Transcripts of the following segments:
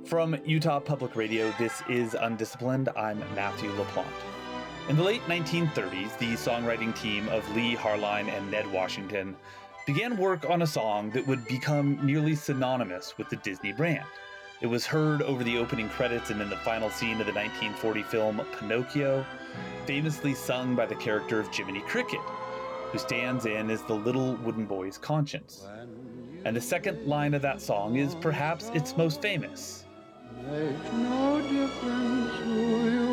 From Utah Public Radio, this is Undisciplined. I'm Matthew LaPlante. In the late 1930s, the songwriting team of Lee Harline and Ned Washington began work on a song that would become nearly synonymous with the Disney brand. It was heard over the opening credits and in the final scene of the 1940 film Pinocchio, famously sung by the character of Jiminy Cricket, who stands in as the little wooden boy's conscience. And the second line of that song is perhaps its most famous. Makes no difference who you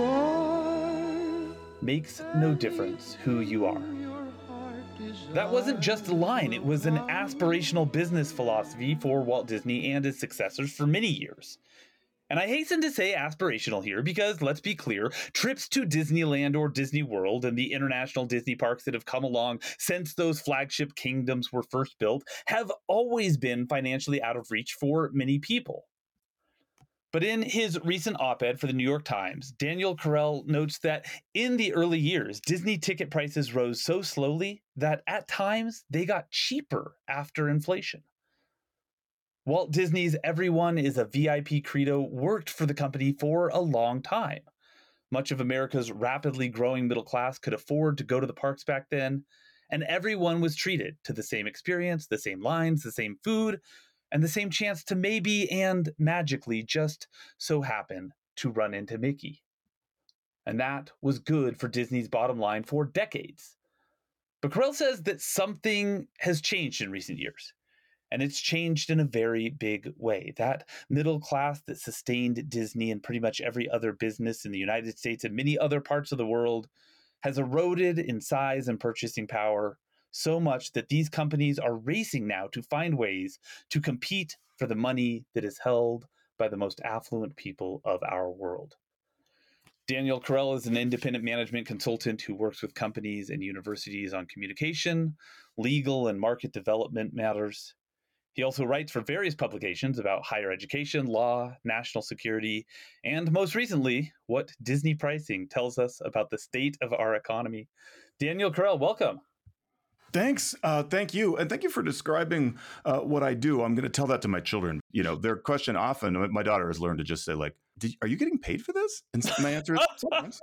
are. Makes no difference who you are. That wasn't just a line, it was an aspirational business philosophy for Walt Disney and his successors for many years. And I hasten to say aspirational here because, let's be clear, trips to Disneyland or Disney World and the international Disney parks that have come along since those flagship kingdoms were first built have always been financially out of reach for many people. But in his recent op-ed for the New York Times, Daniel Carell notes that in the early years, Disney ticket prices rose so slowly that at times they got cheaper after inflation. Walt Disney's "everyone is a VIP" credo worked for the company for a long time. Much of America's rapidly growing middle class could afford to go to the parks back then, and everyone was treated to the same experience, the same lines, the same food, and the same chance to maybe and magically just so happen to run into Mickey. And that was good for Disney's bottom line for decades. But Carell says that something has changed in recent years. And it's changed in a very big way. That middle class that sustained Disney and pretty much every other business in the United States and many other parts of the world has eroded in size and purchasing power so much that these companies are racing now to find ways to compete for the money that is held by the most affluent people of our world. Daniel Carell is an independent management consultant who works with companies and universities on communication, legal, and market development matters. He also writes for various publications about higher education, law, national security, and most recently, what Disney pricing tells us about the state of our economy. Daniel Carell, welcome. Thanks. Thank you. And thank you for describing what I do. I'm going to tell that to my children. You know, their question often, my daughter has learned to just say, like, are you getting paid for this? And my answer is sometimes.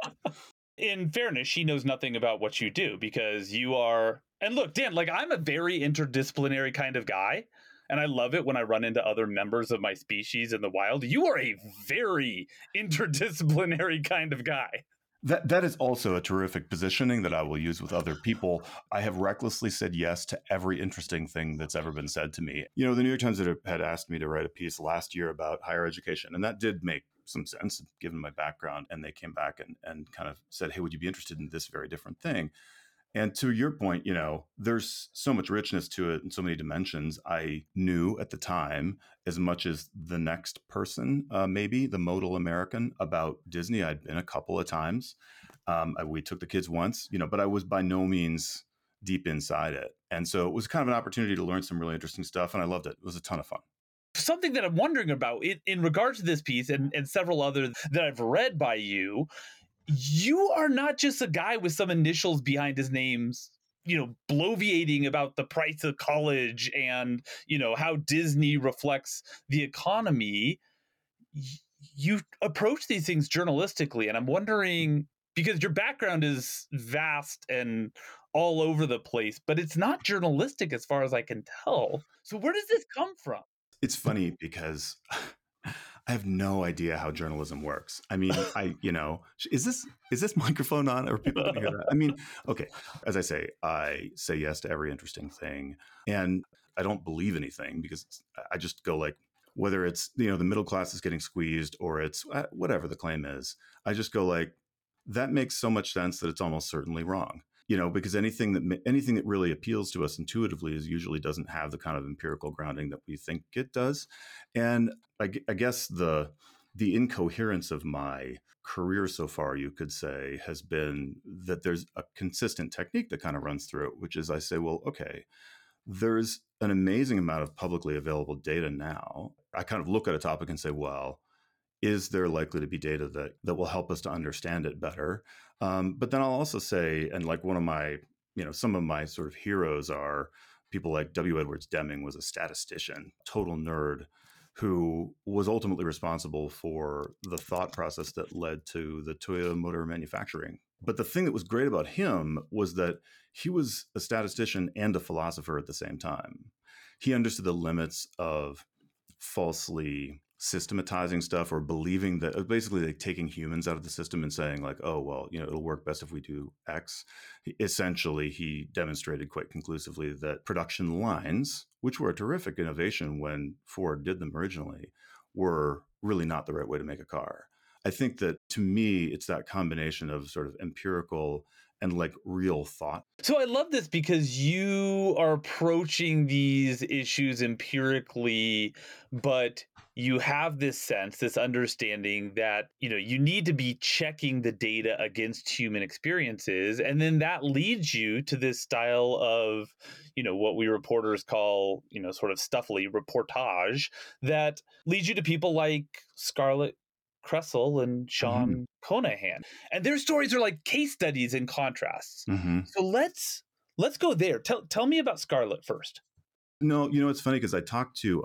In fairness, she knows nothing about what you do because you are. And look, Dan, like, I'm a very interdisciplinary kind of guy. And I love it when I run into other members of my species in the wild. You are a very interdisciplinary kind of guy. That is also a terrific positioning that I will use with other people. I have recklessly said yes to every interesting thing that's ever been said to me. You know, the New York Times had asked me to write a piece last year about higher education, and that did make some sense given my background. And they came back and kind of said, hey, would you be interested in this very different thing? And to your point, you know, there's so much richness to it and so many dimensions. I knew at the time, as much as the next person, maybe the modal American, about Disney. I'd been a couple of times. We took the kids once, you know, but I was by no means deep inside it. And so it was kind of an opportunity to learn some really interesting stuff. And I loved it. It was a ton of fun. Something that I'm wondering about in regards to this piece and several others that I've read by you, you are not just a guy with some initials behind his names, you know, bloviating about the price of college and, you know, how Disney reflects the economy. You approach these things journalistically. And I'm wondering, because your background is vast and all over the place, but it's not journalistic as far as I can tell. So where does this come from? It's funny because I have no idea how journalism works. I mean, is this microphone on? Or people can hear that? I mean, okay. As I say yes to every interesting thing, and I don't believe anything because I just go like, whether it's, you know, the middle class is getting squeezed or it's whatever the claim is, I just go like, that makes so much sense that it's almost certainly wrong. You know, because anything that really appeals to us intuitively usually doesn't have the kind of empirical grounding that we think it does. And I guess the incoherence of my career so far, you could say, has been that there's a consistent technique that kind of runs through it, which is I say, well, okay, there's an amazing amount of publicly available data now. I kind of look at a topic and say, well, is there likely to be data that will help us to understand it better? But then I'll also say, and like one of my, you know, some of my sort of heroes are people like W. Edwards Deming was a statistician, total nerd, who was ultimately responsible for the thought process that led to the Toyota Motor manufacturing. But the thing that was great about him was that he was a statistician and a philosopher at the same time. He understood the limits of falsely systematizing stuff or believing that basically like taking humans out of the system and saying like, oh, well, it'll work best if we do X. Essentially, he demonstrated quite conclusively that production lines, which were a terrific innovation when Ford did them originally, were really not the right way to make a car. I think that to me, it's that combination of sort of empirical and like real thought. So I love this because you are approaching these issues empirically, but you have this sense, this understanding that, you need to be checking the data against human experiences. And then that leads you to this style of, what we reporters call, sort of stuffily reportage that leads you to people like Scarlett Kressel and Sean Conahan. And their stories are like case studies in contrasts. So let's go there. Tell me about Scarlett first. No, it's funny because I talked to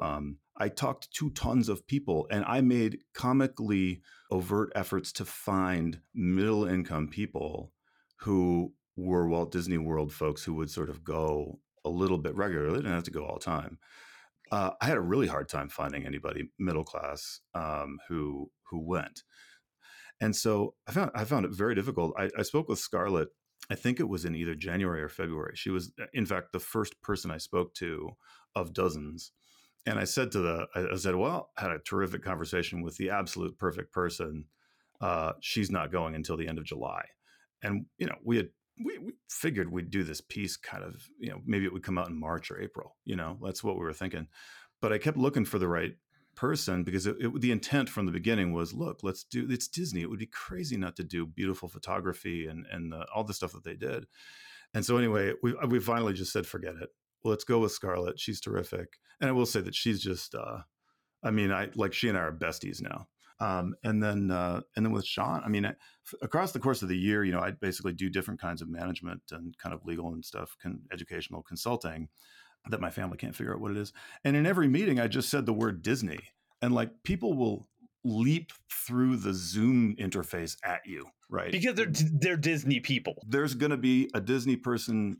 tons of people, and I made comically overt efforts to find middle income people who were Walt Disney World folks who would sort of go a little bit regularly. They didn't have to go all the time. I had a really hard time finding anybody middle class who went. And so I found it very difficult. I spoke with Scarlett, I think it was in either January or February. She was, in fact, the first person I spoke to of dozens. And I said well, I had a terrific conversation with the absolute perfect person. She's not going until the end of July. And, we figured we'd do this piece kind of, maybe it would come out in March or April, that's what we were thinking. But I kept looking for the right person because the intent from the beginning was, look, it's Disney. It would be crazy not to do beautiful photography and all the stuff that they did. And so anyway, we finally just said, forget it. Well, let's go with Scarlett. She's terrific. And I will say that she's just, she and I are besties now. And then with Sean, across the course of the year, I basically do different kinds of management and kind of legal and stuff, educational consulting that my family can't figure out what it is. And in every meeting, I just said the word Disney, and people will leap through the Zoom interface at you, right? Because they're Disney people. There's going to be a Disney person,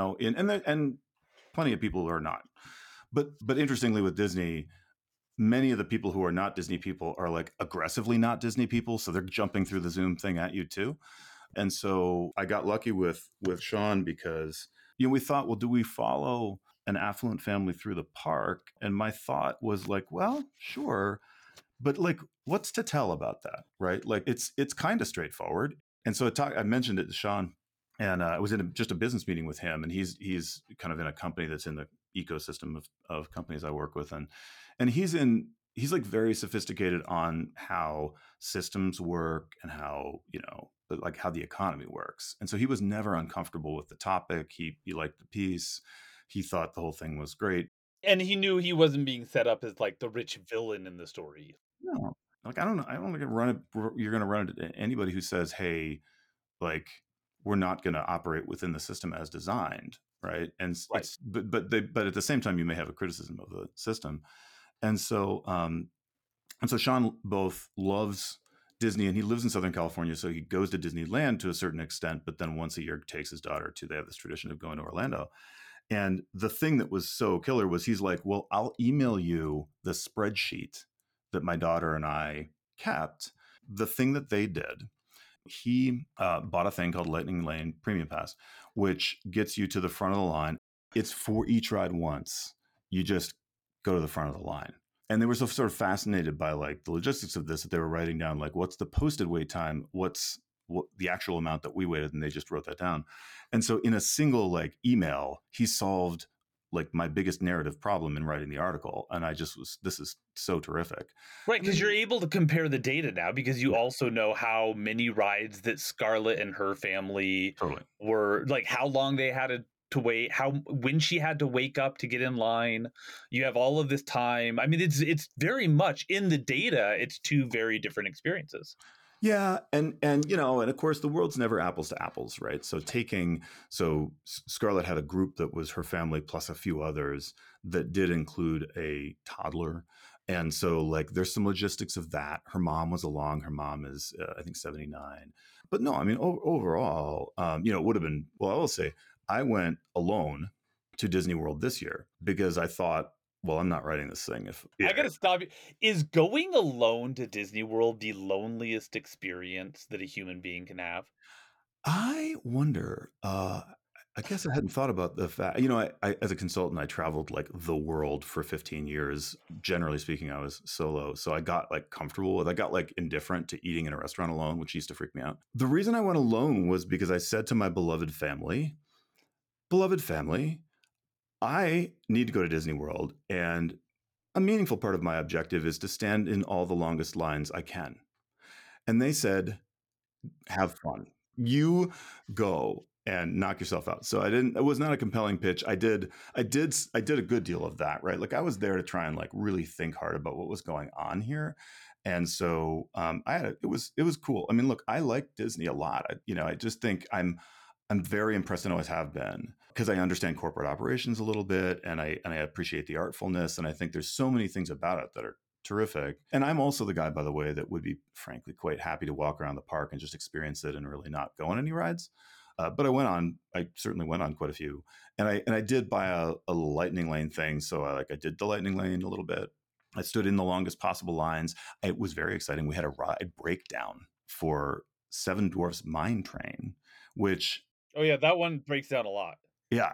and plenty of people who are not. But interestingly, with Disney, many of the people who are not Disney people are like aggressively not Disney people, so they're jumping through the Zoom thing at you too. And so I got lucky with Sean because we thought, well, do we follow an affluent family through the park? And my thought was like, well, sure, but what's to tell about that, right? It's kind of straightforward. And so I mentioned it to Sean, and I was in just a business meeting with him, and he's kind of in a company that's in the ecosystem of companies I work with, and he's very sophisticated on how systems work and how how the economy works. And so he was never uncomfortable with the topic. He liked the piece. He thought the whole thing was great. And he knew he wasn't being set up as the rich villain in the story. No, I don't know. I don't think you're going to run into anybody who says, hey, we're not going to operate within the system as designed. Right. And right. But at the same time, you may have a criticism of the system. And so Sean both loves Disney, and he lives in Southern California, so he goes to Disneyland to a certain extent, but then once a year takes his daughter they have this tradition of going to Orlando. And the thing that was so killer was he's like, well, I'll email you the spreadsheet that my daughter and I kept. The thing that they did, he bought a thing called Lightning Lane Premium Pass, which gets you to the front of the line. It's for each ride once. You just go to the front of the line. And they were so sort of fascinated by the logistics of this that they were writing down what's the posted wait time, what the actual amount that we waited, and they just wrote that down. And so in a single email, he solved my biggest narrative problem in writing the article. And this is so terrific. Right, because you're able to compare the data now because you also know how many rides that Scarlett and her family were, how long they had to wait, when she had to wake up to get in line. You have all of this time. It's very much in the data. It's two very different experiences. Yeah. And of course the world's never apples to apples, right? So Scarlett had a group that was her family plus a few others that did include a toddler. And so, like, there's some logistics of that. Her mom was along. Her mom is, I think, 79. But no, I mean, overall, it would have been, well, I will say, I went alone to Disney World this year because I thought, well, I'm not writing this thing. I gotta stop you. Is going alone to Disney World the loneliest experience that a human being can have? I wonder. I guess I hadn't thought about the fact. I as a consultant, I traveled like the world for 15 years. Generally speaking, I was solo, so I got like comfortable with. I got like indifferent to eating in a restaurant alone, which used to freak me out. The reason I went alone was because I said to my beloved family, I need to go to Disney World, and a meaningful part of my objective is to stand in all the longest lines I can. And they said, have fun. You go and knock yourself out. So it was not a compelling pitch. I did a good deal of that, right? Like I was there to try and like really think hard about what was going on here. And so it was cool. I mean, look, I like Disney a lot. I just think I'm very impressed and always have been because I understand corporate operations a little bit and I appreciate the artfulness. And I think there's so many things about it that are terrific. And I'm also the guy, by the way, that would be frankly quite happy to walk around the park and just experience it and really not go on any rides. But I certainly went on quite a few, and I did buy a lightning lane thing. So I did the lightning lane a little bit. I stood in the longest possible lines. It was very exciting. We had a ride breakdown for Seven Dwarfs Mine Train, which Oh yeah, that one breaks down a lot. yeah,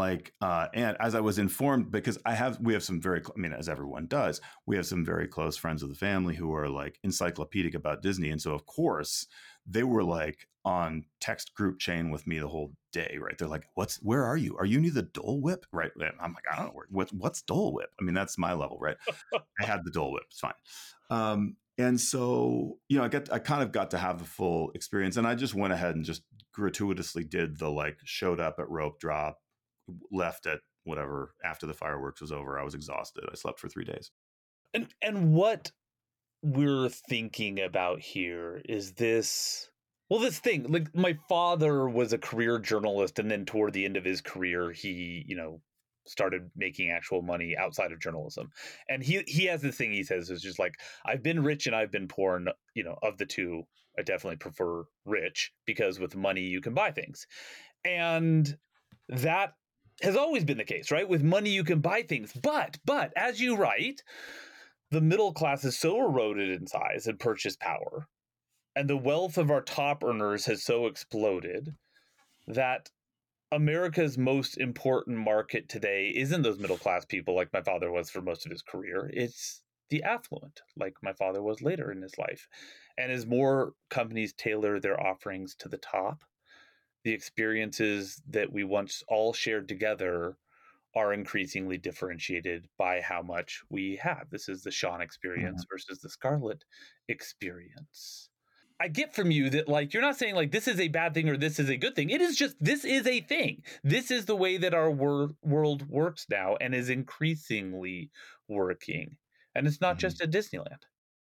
and as I was informed, because we have some as everyone does, we have some very close friends of the family who are like encyclopedic about Disney, and so of course they were like on text group chain with me the whole day, right? They're like, where are you? Are you near the Dole Whip, right? And I'm like, I don't know what's Dole Whip. I mean, that's my level, right? I had the Dole Whip, it's fine. And so, I kind of got to have the full experience, and I just went ahead and just gratuitously did the like showed up at rope drop, left at whatever after the fireworks was over. I was exhausted. I slept for 3 days. And what we're thinking about here is this thing. Like my father was a career journalist, and then toward the end of his career, he, started making actual money outside of journalism. And he has this thing he says is just like, I've been rich and I've been poor, and of the two, I definitely prefer rich because with money you can buy things. And that has always been the case, right? With money you can buy things. But as you write, the middle class is so eroded in size and purchase power, and the wealth of our top earners has so exploded that America's most important market today isn't those middle class people like my father was for most of his career. It's the affluent, like my father was later in his life. And as more companies tailor their offerings to the top, the experiences that we once all shared together are increasingly differentiated by how much we have. This is the Sean experience versus the Scarlett experience. I get from you that like you're not saying like this is a bad thing or this is a good thing. It is just this is a thing. This is the way that our world works now and is increasingly working. And it's not just at Disneyland.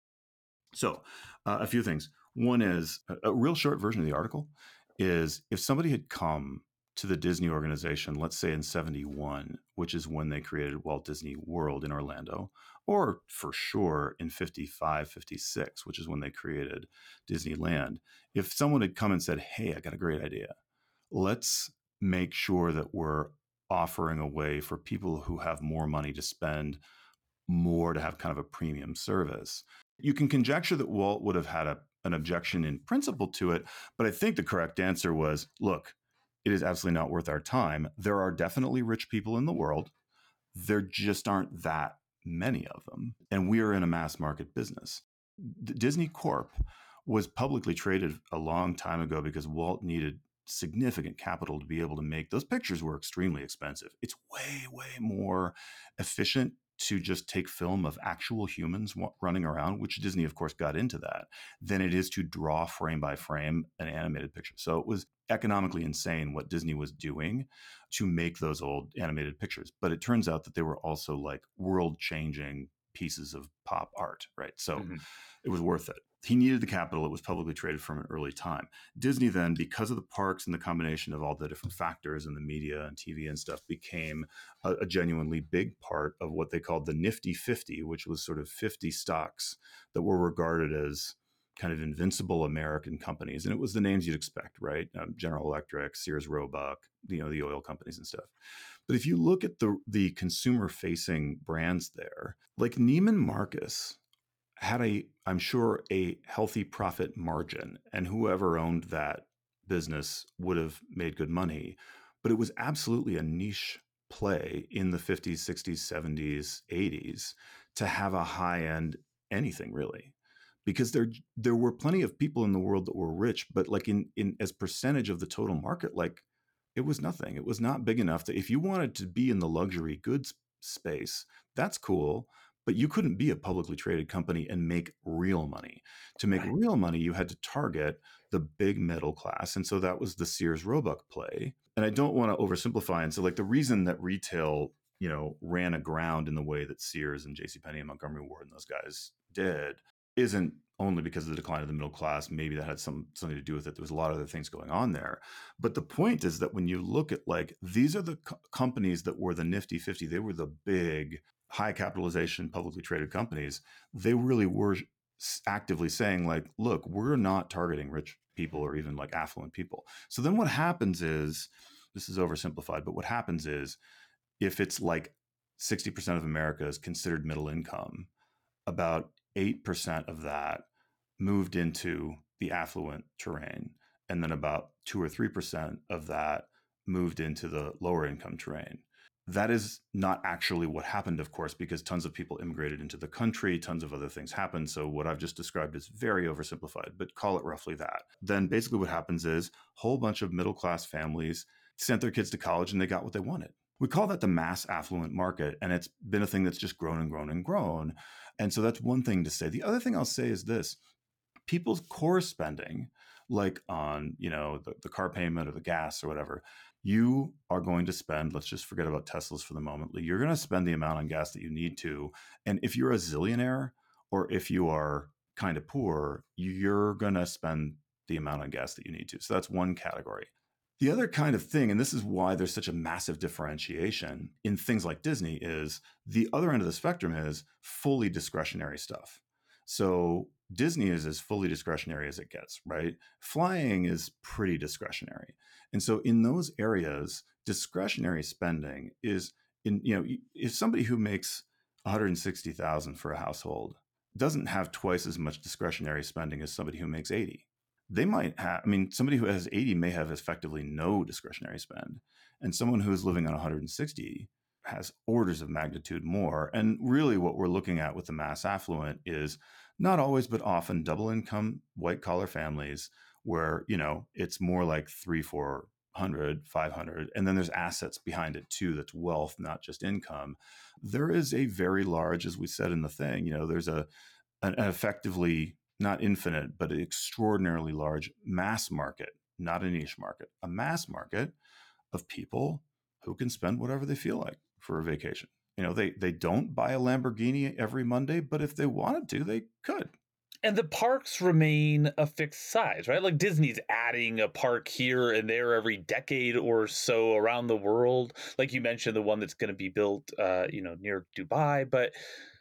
So, a few things. One is a real short version of the article is if somebody had come to the Disney organization, let's say in 71, which is when they created Walt Disney World in Orlando, or for sure in 55, 56, which is when they created Disneyland. If someone had come and said, hey, I got a great idea. Let's make sure that we're offering a way for people who have more money to spend more to have kind of a premium service. You can conjecture that Walt would have had an objection in principle to it, but I think the correct answer was, look, it is absolutely not worth our time. There are definitely rich people in the world. There just aren't that many of them. And we are in a mass market business. Disney Corp was publicly traded a long time ago because Walt needed significant capital to be able to make those pictures were extremely expensive. It's way, way more efficient to just take film of actual humans running around, which Disney, of course, got into that, than it is to draw frame by frame an animated picture. So it was economically insane what Disney was doing to make those old animated pictures. But it turns out that they were also like world-changing pieces of pop art, right? So Mhm. it was worth it. He needed the capital. It was publicly traded from an early time. Disney then, because of the parks and the combination of all the different factors and the media and TV and stuff, became a genuinely big part of what they called the Nifty 50, which was sort of 50 stocks that were regarded as kind of invincible American companies. And it was the names you'd expect, right? General Electric, Sears Roebuck, the oil companies and stuff. But if you look at the consumer-facing brands there, like Neiman Marcus had I'm sure, a healthy profit margin, and whoever owned that business would have made good money. But it was absolutely a niche play in the 50s, 60s, 70s, 80s to have a high-end anything really. Because there were plenty of people in the world that were rich, but like in as percentage of the total market, like it was nothing. It was not big enough that if you wanted to be in the luxury goods space, that's cool, but you couldn't be a publicly traded company and make real money. To make Right. real money, you had to target the big middle class. And so that was the Sears Roebuck play. And I don't want to oversimplify. And so like the reason that retail, ran aground in the way that Sears and JCPenney and Montgomery Ward and those guys did isn't only because of the decline of the middle class. Maybe that had something to do with it. There was a lot of other things going on there. But the point is that when you look at like, these are the companies that were the Nifty 50, they were the big high capitalization publicly traded companies. They really were actively saying like, look, we're not targeting rich people or even like affluent people. So then what happens is, this is oversimplified, but what happens is if it's like 60% of America is considered middle income, about 8% of that moved into the affluent terrain. And then about 2 or 3% of that moved into the lower income terrain. That is not actually what happened, of course, because tons of people immigrated into the country, tons of other things happened. So what I've just described is very oversimplified, but call it roughly that. Then basically what happens is a whole bunch of middle-class families sent their kids to college and they got what they wanted. We call that the mass affluent market, and it's been a thing that's just grown and grown and grown. And so that's one thing to say. The other thing I'll say is this: people's core spending, like on the car payment or the gas or whatever, you are going to spend, let's just forget about Teslas for the moment, you're going to spend the amount on gas that you need to. And if you're a zillionaire or if you are kind of poor, you're going to spend the amount on gas that you need to. So that's one category. The other kind of thing, and this is why there's such a massive differentiation in things like Disney, is the other end of the spectrum is fully discretionary stuff. So Disney is as fully discretionary as it gets, right? Flying is pretty discretionary. And so in those areas, discretionary spending is if somebody who makes 160,000 for a household doesn't have twice as much discretionary spending as somebody who makes 80. They might have, somebody who has 80 may have effectively no discretionary spend. And someone who is living on 160 has orders of magnitude more. And really what we're looking at with the mass affluent is not always, but often double income, white collar families where, it's more like 300, 400, 500. And then there's assets behind it too. That's wealth, not just income. There is a very large, as we said in the thing, there's an effectively not infinite, but an extraordinarily large mass market, not a niche market, a mass market of people who can spend whatever they feel like for a vacation. They don't buy a Lamborghini every Monday, but if they wanted to, they could. And the parks remain a fixed size, right? Like Disney's adding a park here and there every decade or so around the world. Like you mentioned, the one that's going to be built, near Dubai, but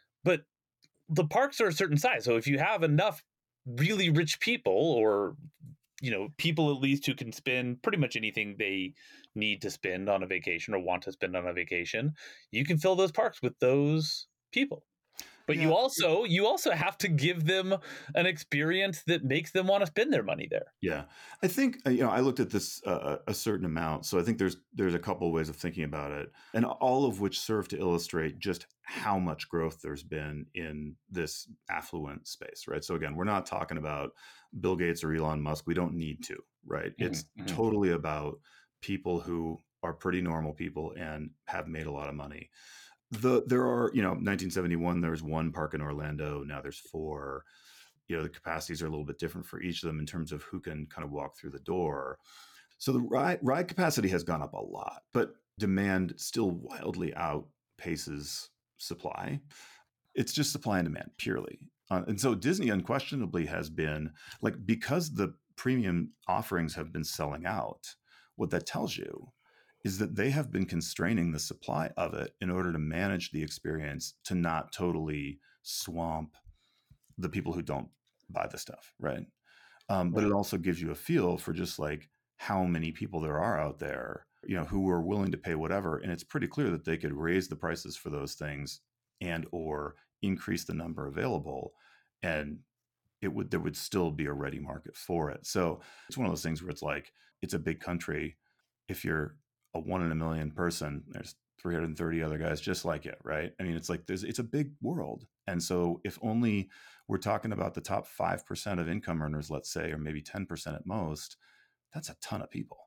the parks are a certain size. So if you have enough really rich people, or people at least who can spend pretty much anything they need to spend on a vacation or want to spend on a vacation, you can fill those parks with those people. But Yeah. you also have to give them an experience that makes them want to spend their money there. Yeah, I think I looked at this a certain amount, so I think there's a couple of ways of thinking about it, and all of which serve to illustrate just how much growth there's been in this affluent space, right? So again, we're not talking about Bill Gates or Elon Musk. We don't need to, right? It's totally about people who are pretty normal people and have made a lot of money. There are 1971 there was one park in Orlando. Now there's 4. The capacities are a little bit different for each of them in terms of who can kind of walk through the door. So the ride capacity has gone up a lot, but demand still wildly outpaces supply. It's just supply and demand purely. And so Disney unquestionably has been like, because the premium offerings have been selling out, what that tells you is that they have been constraining the supply of it in order to manage the experience to not totally swamp the people who don't buy the stuff, right? But it also gives you a feel for just like how many people there are out there, who are willing to pay whatever. And it's pretty clear that they could raise the prices for those things and or increase the number available, and there would still be a ready market for it. So it's one of those things where it's like, it's a big country. If you're a 1 in a million person, there's 330 other guys just like it, right? I mean, it's like it's a big world. And so if only we're talking about the top 5% of income earners, let's say, or maybe 10% at most, that's a ton of people.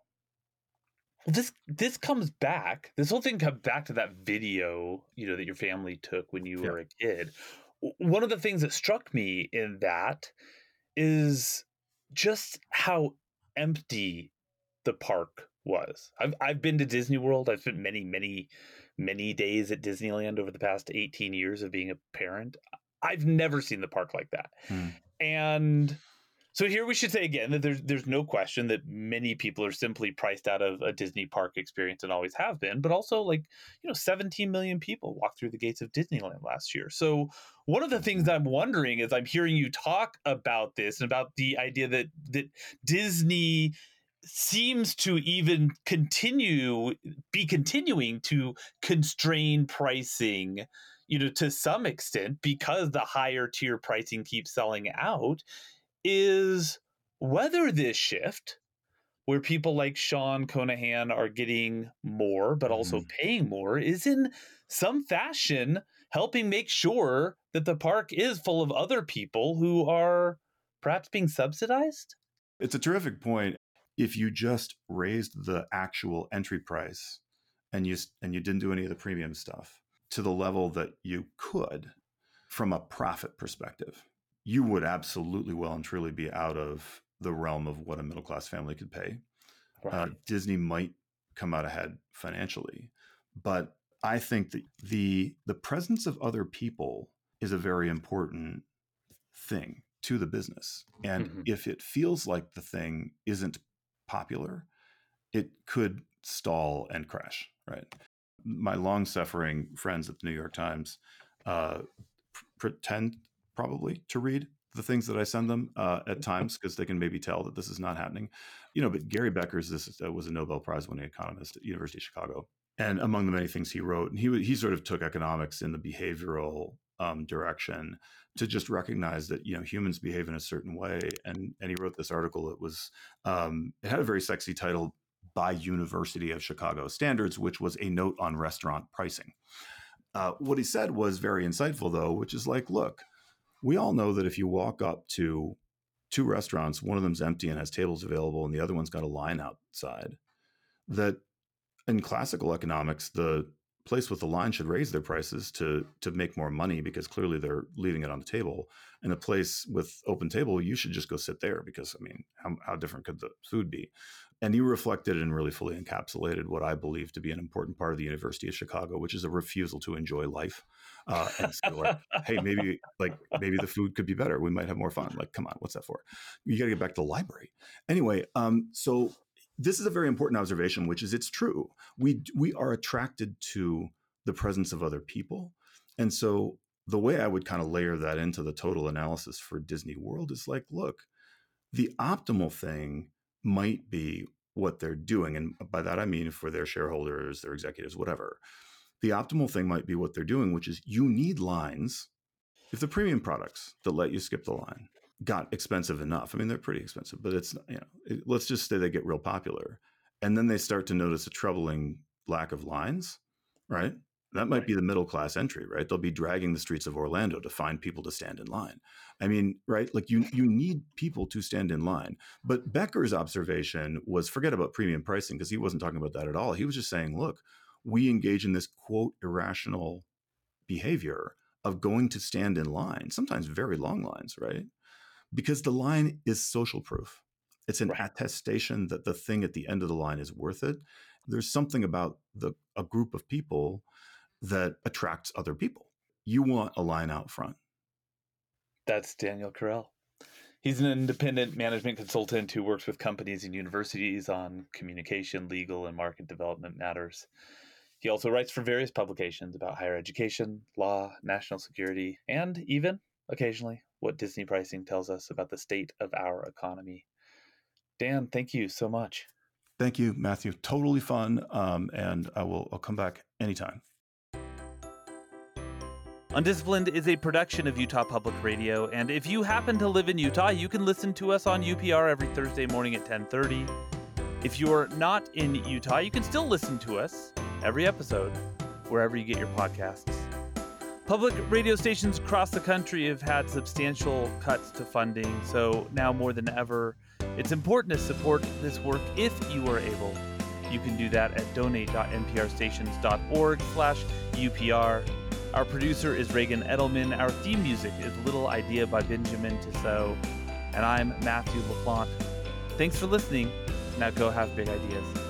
This comes back. This whole thing comes back to that video, that your family took when you were a kid. One of the things that struck me in that is just how empty the park was. I've been to Disney World. I've spent many days at Disneyland over the past 18 years of being a parent. I've never seen the park like that. And so here we should say again that there's no question that many people are simply priced out of a Disney park experience and always have been, but also 17 million people walked through the gates of Disneyland last year. So one of the things that I'm wondering is I'm hearing you talk about this and about the idea that Disney seems to even continuing to constrain pricing, to some extent, because the higher tier pricing keeps selling out, is whether this shift where people like Sean Conahan are getting more, but also paying more, is in some fashion helping make sure that the park is full of other people who are perhaps being subsidized. It's a terrific point. If you just raised the actual entry price and you didn't do any of the premium stuff to the level that you could from a profit perspective, you would absolutely well and truly be out of the realm of what a middle-class family could pay. Right. Disney might come out ahead financially, but I think that the presence of other people is a very important thing to the business. And if it feels like the thing isn't popular, it could stall and crash, right? My long-suffering friends at the New York Times pretend probably to read the things that I send them at times because they can maybe tell that this is not happening. But Gary Beckers was a Nobel Prize winning economist at University of Chicago. And among the many things he wrote, and he sort of took economics in the behavioral direction to just recognize that, humans behave in a certain way. And he wrote this article. It had a very sexy title, By University of Chicago Standards, which was a note on restaurant pricing. What he said was very insightful, though, which is like, look, we all know that if you walk up to two restaurants, one of them's empty and has tables available, and the other one's got a line outside, that in classical economics, the place with the line should raise their prices to make more money because clearly they're leaving it on the table. And the place with open table, you should just go sit there because, I mean, how different could the food be? And he reflected and really fully encapsulated what I believe to be an important part of the University of Chicago, which is a refusal to enjoy life. And so like, hey, maybe the food could be better. We might have more fun. Like, come on, what's that for? You got to get back to the library. Anyway, so this is a very important observation, which is it's true. We are attracted to the presence of other people. And so the way I would kind of layer that into the total analysis for Disney World is like, look, the optimal thing might be what they're doing. And by that, I mean for their shareholders, their executives, whatever. The optimal thing might be what they're doing, which is you need lines. If the premium products that let you skip the line got expensive enough, I mean, they're pretty expensive, but it's, let's just say they get real popular. And then they start to notice a troubling lack of lines, right? That might be the middle class entry, right? They'll be dragging the streets of Orlando to find people to stand in line. I mean, right? Like you need people to stand in line. But Becker's observation was forget about premium pricing because he wasn't talking about that at all. He was just saying, look, we engage in this quote irrational behavior of going to stand in line, sometimes very long lines, right? Because the line is social proof. It's an attestation that the thing at the end of the line is worth it. There's something about a group of people that attracts other people. you want a line out front. That's Daniel Carell. He's an independent management consultant who works with companies and universities on communication, legal, and market development matters. He also writes for various publications about higher education, law, national security, and even, occasionally, what Disney pricing tells us about the state of our economy. Dan, thank you so much. Thank you, Matthew. Totally fun, and I'll come back anytime. Undisciplined is a production of Utah Public Radio, and if you happen to live in Utah, you can listen to us on UPR every Thursday morning at 10:30. If you're not in Utah, you can still listen to us every episode, wherever you get your podcasts. Public radio stations across the country have had substantial cuts to funding, so now more than ever, it's important to support this work if you are able. You can do that at donate.nprstations.org/UPR. Our producer is Reagan Edelman. Our theme music is Little Idea by Benjamin Tissot. And I'm Matthew LaPlante. Thanks for listening. Now go have big ideas.